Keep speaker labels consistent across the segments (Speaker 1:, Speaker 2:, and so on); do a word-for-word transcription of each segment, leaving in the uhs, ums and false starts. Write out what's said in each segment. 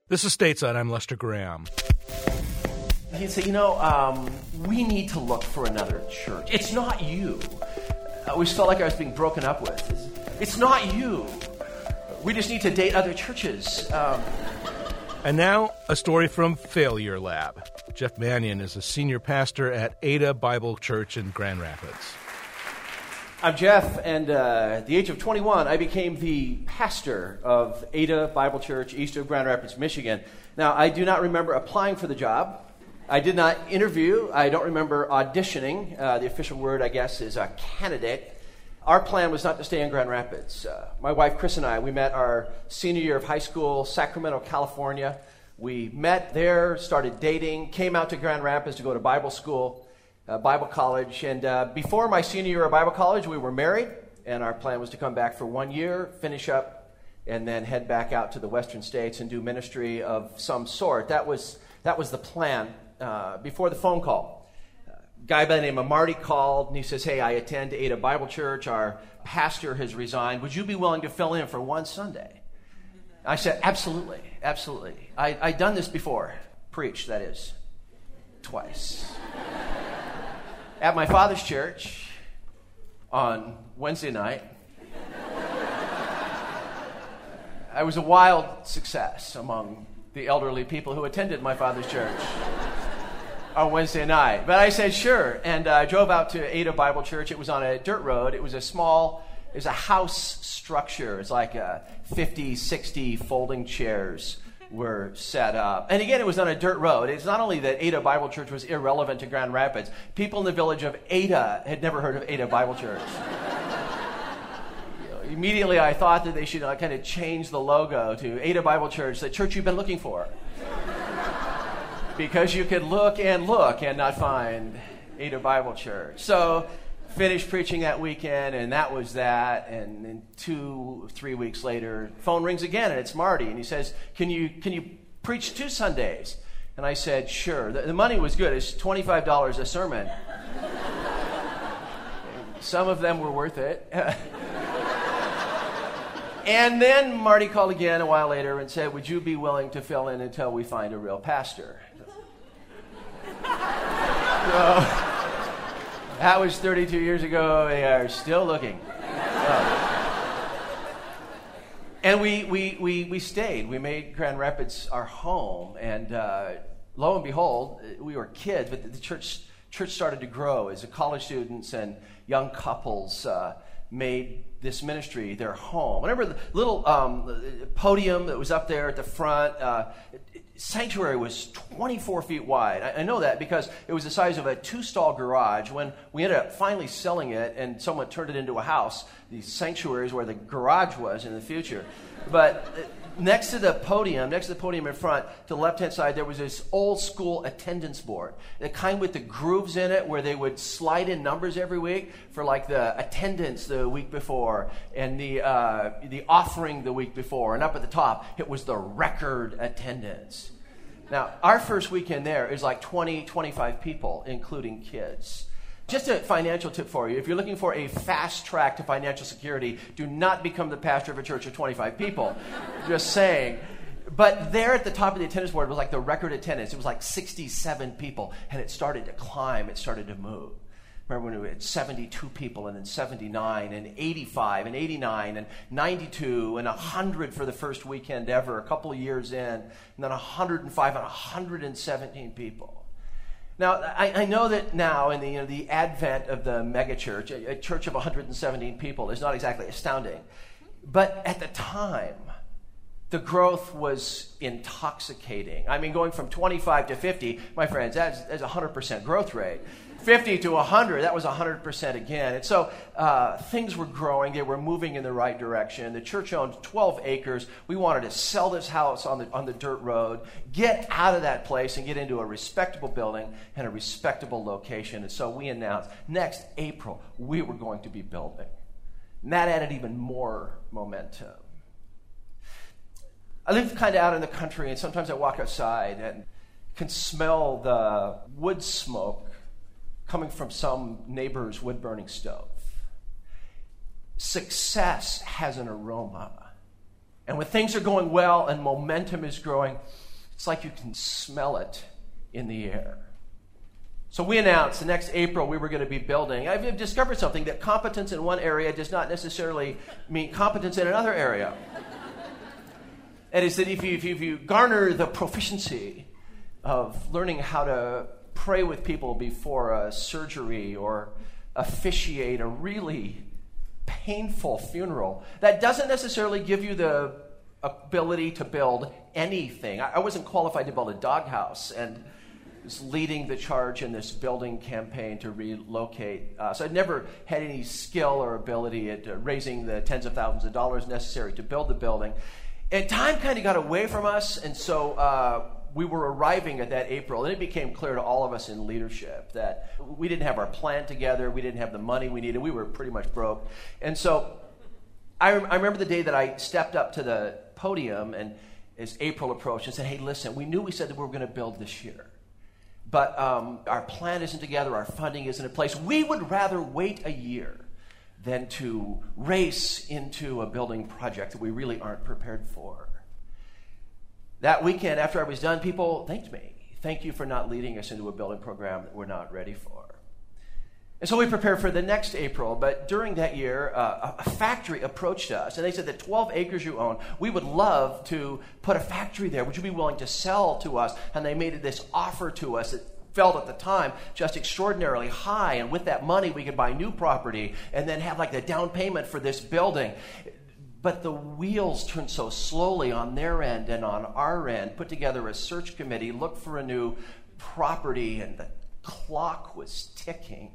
Speaker 1: This is Stateside. I'm Lester Graham.
Speaker 2: He'd say, you know, um, we need to look for another church. It's not you. I always felt like I was being broken up with. It's, it's not you. We just need to date other churches. Um,
Speaker 1: and now, a story from Failure Lab. Jeff Manion is a senior pastor at Ada Bible Church in Grand Rapids.
Speaker 2: I'm Jeff, and uh, at the age of twenty-one, I became the pastor of Ada Bible Church, east of Grand Rapids, Michigan. Now, I do not remember applying for the job. I did not interview. I don't remember auditioning. Uh, the official word, I guess, is a candidate. Our plan was not to stay in Grand Rapids. Uh, my wife, Chris, and I, we met our senior year of high school, Sacramento, California. We met there, started dating, came out to Grand Rapids to go to Bible school. Uh, Bible college, and uh, before my senior year of Bible college, we were married, and our plan was to come back for one year, finish up, and then head back out to the western states and do ministry of some sort. That was that was the plan uh, before the phone call. A guy by the name of Marty called, and he says, hey, I attend Ada Bible Church. Our pastor has resigned. Would you be willing to fill in for one Sunday? I said, absolutely, absolutely. I, I'd done this before, preached, that is, twice. At my father's church on Wednesday night, I was a wild success among the elderly people who attended my father's church on Wednesday night. But I said, sure, and I uh, drove out to Ada Bible Church. It was on a dirt road. It was a small, it was a house structure. It's like uh, fifty, sixty folding chairs were set up. And again, it was on a dirt road. It's not only that Ada Bible Church was irrelevant to Grand Rapids. People in the village of Ada had never heard of Ada Bible Church. You know, immediately, I thought that they should uh, kind of change the logo to Ada Bible Church, the church you've been looking for. Because you could look and look and not find Ada Bible Church. So, finished preaching that weekend, and that was that. And then two, three weeks later, phone rings again, and it's Marty. And he says, can you can you preach two Sundays? And I said, sure. The, the money was good. It's twenty-five dollars a sermon. Some of them were worth it. And then Marty called again a while later and said, would you be willing to fill in until we find a real pastor? So, that was thirty-two years ago. They are still looking. Uh, and we, we, we, we stayed. We made Grand Rapids our home. And uh, lo and behold, we were kids, but the church church started to grow as the college students and young couples uh, made this ministry their home. Remember the little um, podium that was up there at the front? Uh, sanctuary was twenty-four feet wide. I, I know that because it was the size of a two-stall garage. When we ended up finally selling it and someone turned it into a house, the sanctuary is where the garage was in the future. But next to the podium, next to the podium in front, to the left-hand side, there was this old-school attendance board, the kind with the grooves in it where they would slide in numbers every week for like the attendance the week before and the uh, the offering the week before. And up at the top, it was the record attendance. Now, our first weekend there is like twenty, twenty-five people, including kids. Just a financial tip for you. If you're looking for a fast track to financial security, do not become the pastor of a church of twenty-five people. Just saying. But there at the top of the attendance board was like the record attendance. It was like sixty-seven people, and it started to climb. It started to move. Remember when we had seventy-two people, and then seventy-nine, and eighty-five, and eighty-nine, and ninety-two, and one hundred for the first weekend ever, a couple of years in, and then one hundred five and one hundred seventeen people. Now, I, I know that now in the, you know, the advent of the megachurch, a, a church of one hundred seventeen people is not exactly astounding. But at the time, the growth was intoxicating. I mean, going from twenty-five to fifty, my friends, that's, that's a one hundred percent growth rate. fifty to one hundred, that was one hundred percent again. And so uh, things were growing. They were moving in the right direction. The church owned twelve acres. We wanted to sell this house on the on the dirt road, get out of that place and get into a respectable building and a respectable location. And so we announced next April we were going to be building. And that added even more momentum. I live kind of out in the country, and sometimes I walk outside and can smell the wood smoke coming from some neighbor's wood-burning stove. Success has an aroma, And when things are going well and momentum is growing, it's like you can smell it in the air. So we announced the next April we were going to be building. I've discovered something, that competence in one area does not necessarily mean competence in another area. That is that if you, if you, if you garner the proficiency of learning how to pray with people before a surgery or officiate a really painful funeral, that doesn't necessarily give you the ability to build anything. I, I wasn't qualified to build a doghouse, and was leading the charge in this building campaign to relocate. Uh, so I'd never had any skill or ability at uh, raising the tens of thousands of dollars necessary to build the building. And time kind of got away from us, and so uh, we were arriving at that April, and it became clear to all of us in leadership that we didn't have our plan together, we didn't have the money we needed, we were pretty much broke. And so I, rem- I remember the day that I stepped up to the podium, and as April approached, and said, hey, listen, we knew we said that we were going to build this year. But um, our plan isn't together, our funding isn't in place. We would rather wait a year than to race into a building project that we really aren't prepared for. That weekend, after I was done, people thanked me. Thank you for not leading us into a building program that we're not ready for. And so we prepared for the next April, but during that year, uh, a factory approached us, and they said that twelve acres you own, we would love to put a factory there. Would you be willing to sell to us? And they made this offer to us that felt at the time just extraordinarily high, and with that money we could buy new property and then have like the down payment for this building. But the wheels turned so slowly on their end and on our end, put together a search committee, looked for a new property, and the clock was ticking.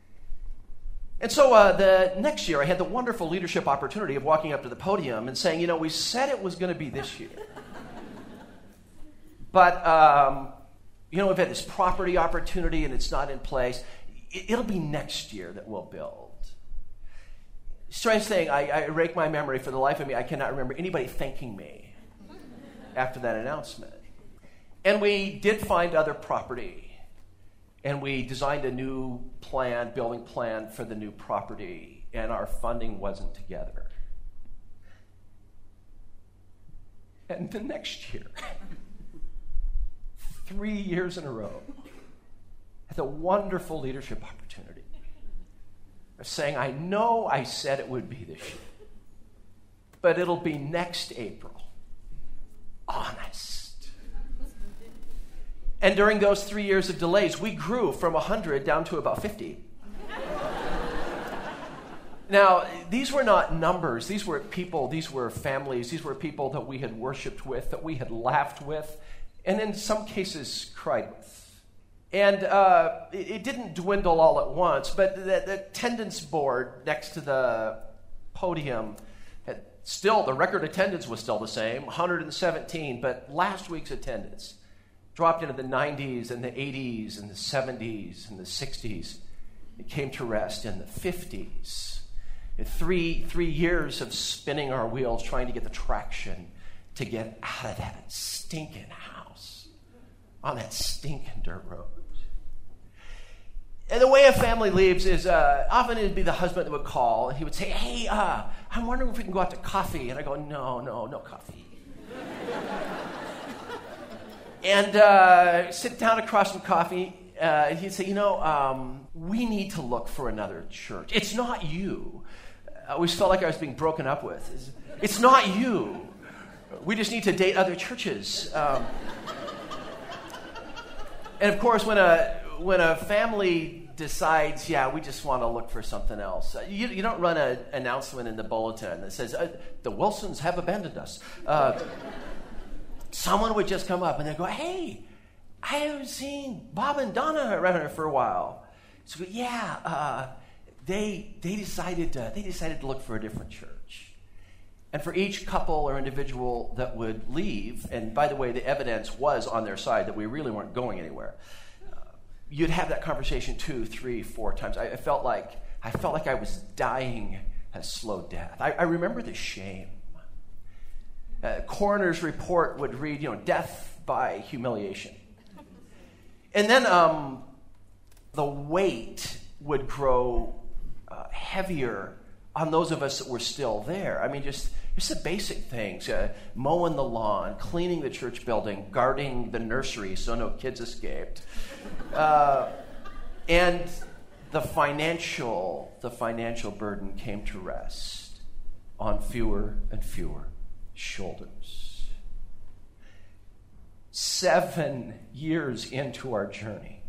Speaker 2: And so uh, the next year, I had the wonderful leadership opportunity of walking up to the podium and saying, you know, we said it was going to be this year. But, um, you know, we've had this property opportunity and it's not in place. It, it'll be next year that we'll build. Strange thing, I, I rake my memory. For the life of me, I cannot remember anybody thanking me after that announcement. And we did find other property. And we designed a new plan, building plan for the new property, and our funding wasn't together. And the next year, three years in a row, had the wonderful leadership opportunity of saying, I know I said it would be this year, but it'll be next April. Honest. And during those three years of delays, we grew from one hundred down to about fifty. Now, these were not numbers. These were people. These were families. These were people that we had worshiped with, that we had laughed with, and in some cases cried with. And uh, it, it didn't dwindle all at once, but the, the attendance board next to the podium had still, the record attendance was still the same, one hundred seventeen, but last week's attendance dropped into the nineties and the eighties and the seventies and the sixties. It came to rest in the fifties. In three, three years of spinning our wheels, trying to get the traction to get out of that stinking house on that stinking dirt road. And the way a family leaves is uh, often it would be the husband that would call, and he would say, hey, uh, I'm wondering if we can go out to coffee. And I go, no, no, no coffee. And uh, sit down across some coffee, uh, and he'd say, you know, um, we need to look for another church. It's not you. I always felt like I was being broken up with. It's, it's not you. We just need to date other churches. Um, and of course, when a when a family decides, yeah, we just want to look for something else, uh, you, you don't run an announcement in the bulletin that says, uh, the Wilsons have abandoned us. Uh, Someone would just come up and they'd go, hey, I haven't seen Bob and Donna around here for a while. So yeah, uh, they they decided to, they decided to look for a different church. And for each couple or individual that would leave, and by the way, the evidence was on their side that we really weren't going anywhere, uh, you'd have that conversation two, three, four times. I, I felt like I felt like I was dying a slow death. I, I remember the shame. Uh, coroner's report would read, you know, death by humiliation. And then um, the weight would grow uh, heavier on those of us that were still there. I mean, just It's the basic things, uh, mowing the lawn, cleaning the church building, guarding the nursery so no kids escaped. Uh, and the financial, the financial burden came to rest on fewer and fewer shoulders. Seven years into our journey,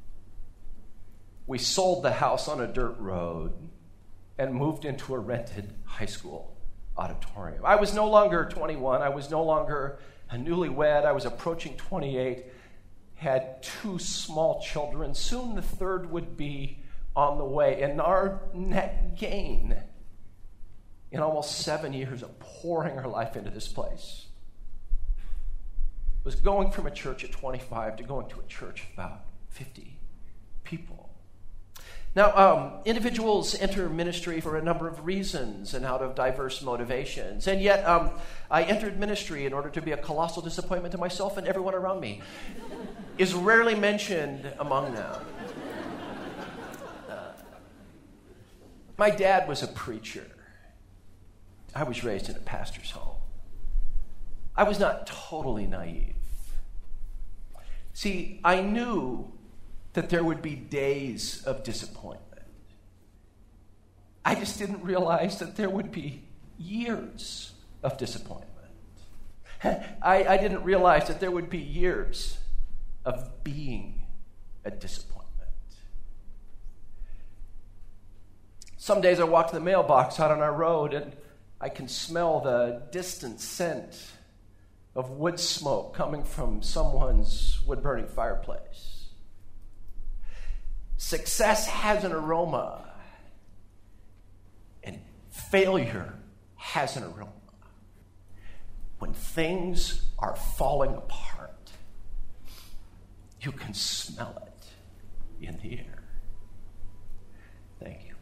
Speaker 2: we sold the house on a dirt road and moved into a rented high school auditorium. I was no longer twenty-one. I was no longer a newlywed. I was approaching twenty-eight, had two small children. Soon the third would be on the way. And our net gain in almost seven years of pouring our life into this place was going from a church at twenty-five to going to a church of about fifty people. Now, um, individuals enter ministry for a number of reasons and out of diverse motivations. And yet, um, I entered ministry in order to be a colossal disappointment to myself and everyone around me. Is rarely mentioned among them. Uh, my dad was a preacher. I was raised in a pastor's home. I was not totally naive. See, I knew that there would be days of disappointment. I just didn't realize that there would be years of disappointment. I, I didn't realize that there would be years of being a disappointment. Some days I walk to the mailbox out on our road and I can smell the distant scent of wood smoke coming from someone's wood-burning fireplace. Success has an aroma, and failure has an aroma. When things are falling apart, you can smell it in the air. Thank you.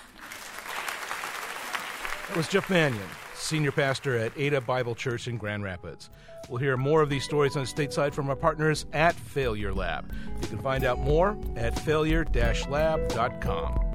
Speaker 1: That was Jeff Manion, senior pastor at Ada Bible Church in Grand Rapids. We'll hear more of these stories on Stateside from our partners at Failure Lab. You can find out more at failure dash lab dot com.